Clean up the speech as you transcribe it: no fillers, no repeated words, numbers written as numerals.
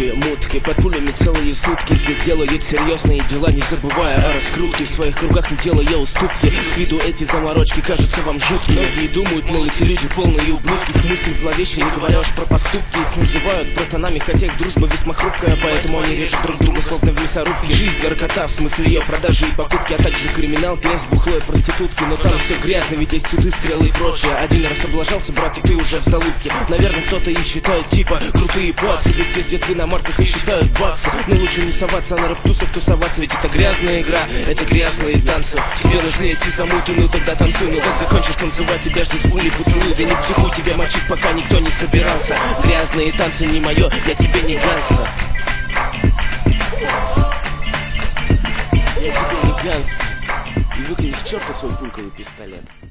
Мутки, мутки, под пулями целые сутки. Здесь делают серьезные дела, не забывая о раскрутке. В своих кругах не делая уступки. С виду эти заморочки кажутся вам жуткими. Многие думают, мол, эти люди полные ублюдки. Их мысли зловещие, не говоря уж про поступки. Их называют братанами, хотя их дружба весьма хрупкая. Поэтому они режут друг друга, словно в мясорубке. Жизнь наркота, в смысле ее продажи и покупки. А также криминал, грязь, бухло и проститутки. Но там все грязно, ведь есть суды, стрелы и прочее. Один раз облажался, брат, и ты уже в залупке. Наверное, кто-то и считает типа крутые баксы. Ведь ездят вы на марках и считают баксы. Но лучше не соваться, а на рэп-тусах тусоваться. Ведь это грязная игра, это грязные танцы. Тебе нужны эти замуты, ну тогда танцуй. Ну как закончишь танцевать, тебя ждут пули поцелуй. Да не психуй, тебя мочить пока никто не собирался. Грязные танцы не мое, я тебе не гангстер. Я тебе не гангстер. И выкинь к черту свой пульковый пистолет.